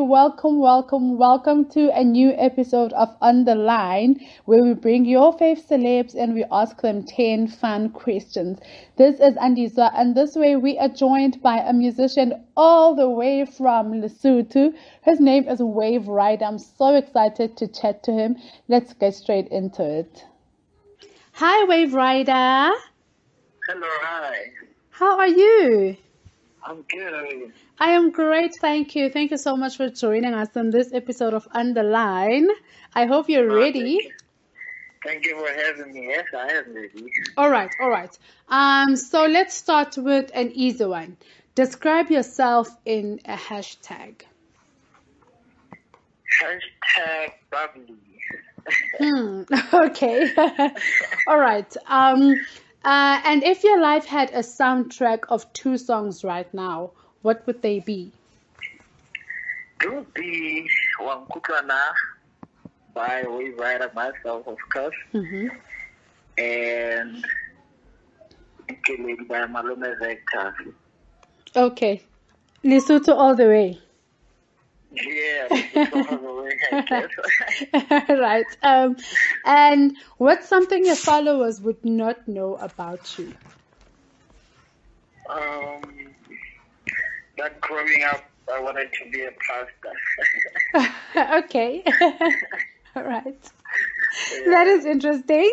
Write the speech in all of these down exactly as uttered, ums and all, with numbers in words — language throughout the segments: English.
welcome, welcome, welcome to a new episode of On the Line, where we bring your fave celebs and we ask them ten fun questions. This is Andiswa, and this way we are joined by a musician all the way from Lesotho. His name is Wave Rider. I'm so excited to chat to him. Let's get straight into it. Hi, Wave Rider. Hello, hi. How are you? I'm good. How are you? I am great, thank you. Thank you so much for joining us on this episode of On the Line. I hope you're Oh, ready. Thank you. Thank you for having me. Yes, I am ready. All right, all right. Um, so let's start with an easy one. Describe yourself in a hashtag. Hashtag bubbly. Hmm. Okay. All right. Um, uh, and if your life had a soundtrack of two songs right now, what would they be? It would be Wankutwana by Wave Rider myself, of course, Mm-hmm. and Kelly by Malume Vector. Okay. Lesotho all the way. Yeah, it's all the way, I guess. Right. Um, and what's something your followers would not know about you? um, that growing up, I wanted to be a pastor. Okay. All right. That is interesting.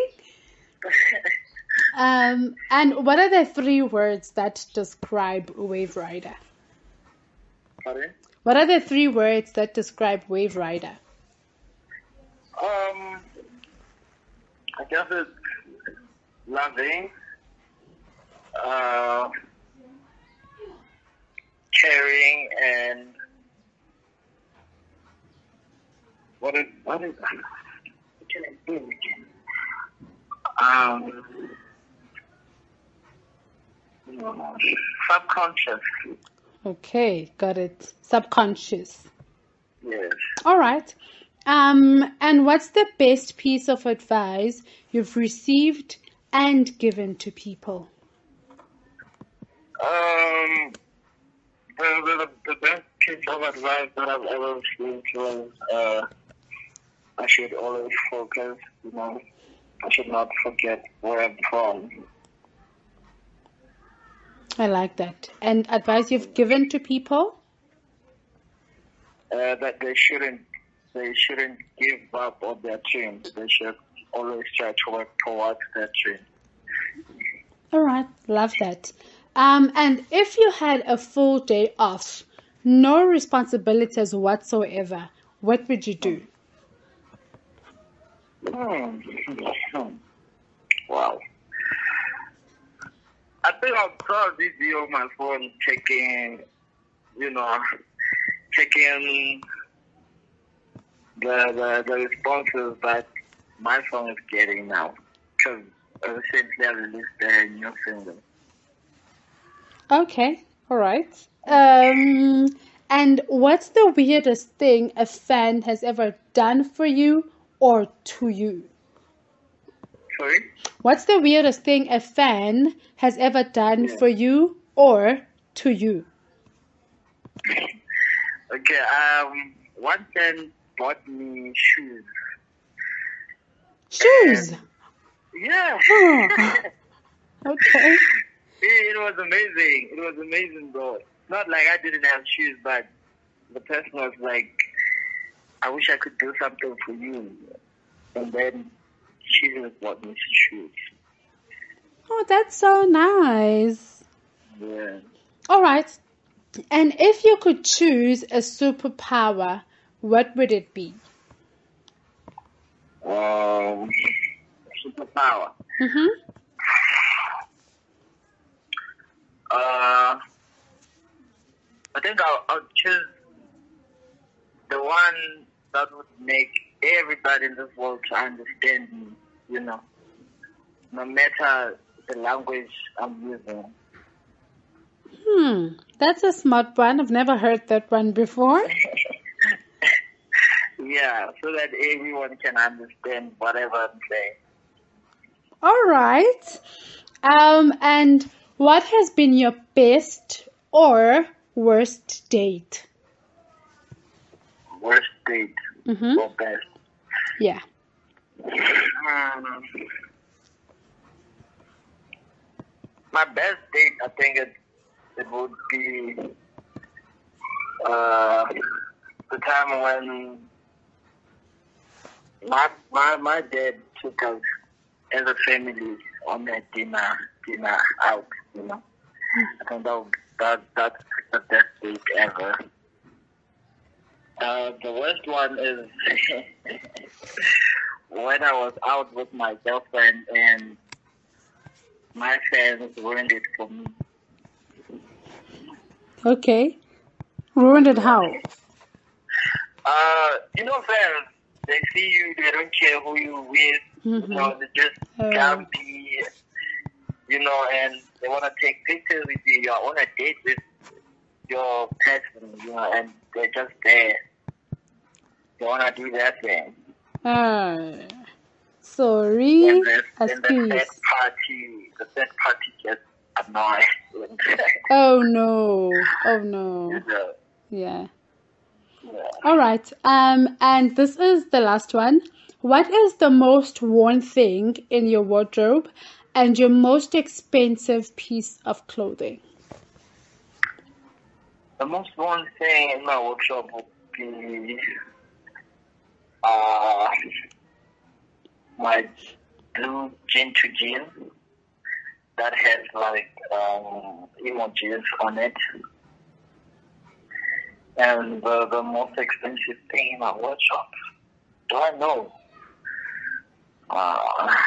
Um, and what are the three words that describe Wave Rider? Pardon? What are the three words that describe Wave Rider? Um, I guess it's loving, uh, caring, and what is what is what can I do again? Um, subconscious. Okay, got it. Subconscious. Yes. All right. Um, and what's the best piece of advice you've received and given to people? Um, the, the, the best piece of advice that I've ever received was uh, I should always focus, you know, I should not forget where I'm from. I like that. And advice you've given to people? Uh, that they shouldn't, they shouldn't give up on their dreams. They should always try to work towards their dream. All right, love that. Um, and if you had a full day off, no responsibilities whatsoever, what would you do? Hmm. Wow. I think I'll probably be on my phone checking, you know, checking the the, the responses that my song is getting now. Because recently I released a new single. Okay, all right. Um, and what's the weirdest thing a fan has ever done for you or to you? Sorry? What's the weirdest thing a fan has ever done Yeah. for you or to you? Okay, um, one fan bought me shoes. Shoes. And- yeah. Oh, okay. It, it was amazing. It was amazing, though. Not like I didn't have shoes, but the person was like, I wish I could do something for you. And then she just bought me shoes. Oh, that's so nice. Yeah. All right. And if you could choose a superpower, what would it be? Um, superpower. Mm-hmm. Uh, I think I'll, I'll choose the one that would make everybody in this world to understand me, you know, no matter the language I'm using. Hmm, that's a smart one. I've never heard that one before. Yeah, so that everyone can understand whatever I'm saying. All right. Um, and what has been your best or worst date? worst date Mm-hmm. or best. Yeah. Um, my best date, I think it it would be uh, the time when my my my dad took us as a family on a dinner dinner out. You know, I think that would- that that's the best date ever. Uh, the worst one is when I was out with my girlfriend and my friends ruined it for me. Okay. Ruined it how? Uh, you know, friends, they see you, they don't care who you with, Mm-hmm. you know, they just Oh. jumpy, you know, and they want to take pictures with you. You're on a date with your person, you know, and they're just there. They want to do that thing. Uh, sorry. And the, and the Excuse. third party, the third party gets annoyed. Oh no. Oh no. You know, Yeah. yeah. All right. Um, and this is the last one. What is the most worn thing in your wardrobe and your most expensive piece of clothing? The most one thing in my workshop would be uh, my blue jean to jean that has like um, emojis on it. And the, the most expensive thing in my workshop, do I know? Uh,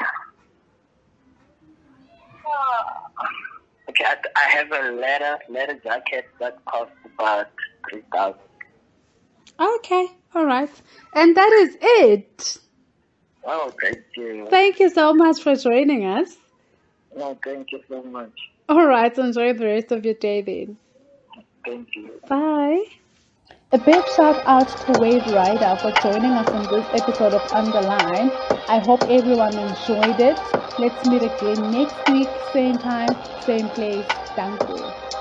okay, I, I have a leather leather jacket that costs about three thousand. Okay. All right. And that is it. Oh, thank you. Thank you so much for joining us. No, thank you so much. All right. Enjoy the rest of your day then. Thank you. Bye. A big shout out to Wade Ryder for joining us on this episode of Underline. I hope everyone enjoyed it. Let's meet again next week, same time, same place. Thank you.